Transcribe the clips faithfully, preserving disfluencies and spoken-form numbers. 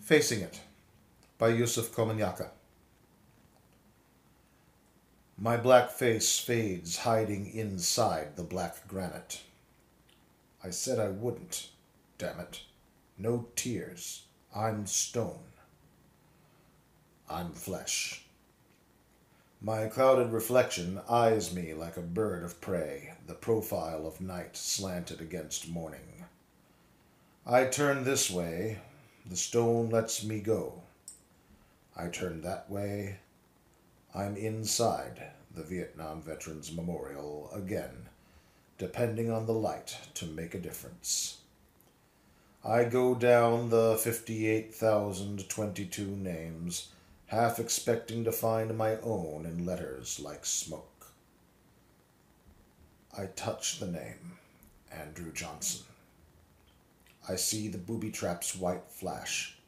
Facing It by Yusuf Komunyakaa. My black face fades hiding inside the black granite. I said I wouldn't, damn it. No tears. I'm stone. I'm flesh. My clouded reflection eyes me like a bird of prey, the profile of night slanted against morning. I turn this way, the stone lets me go. I turn that way, I'm inside the Vietnam Veterans Memorial again, depending on the light to make a difference. I go down the fifty-eight thousand twenty-two names, half expecting to find my own in letters like smoke. I touch the name, Andrew Johnson. I see the booby trap's white flash.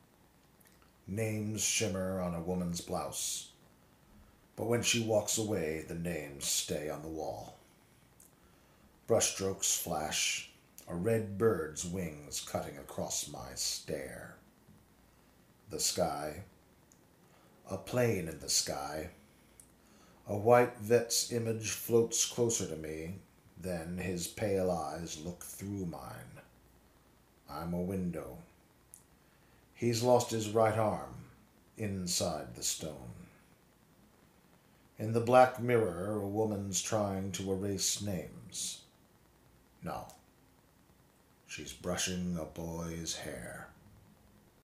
Names shimmer on a woman's blouse. But when she walks away, the names stay on the wall. Brushstrokes flash, a red bird's wings cutting across my stare. The sky, a plane in the sky. A white vet's image floats closer to me, then his pale eyes look through mine. I'm a window. He's lost his right arm inside the stone. In the black mirror, a woman's trying to erase names. No. She's brushing a boy's hair.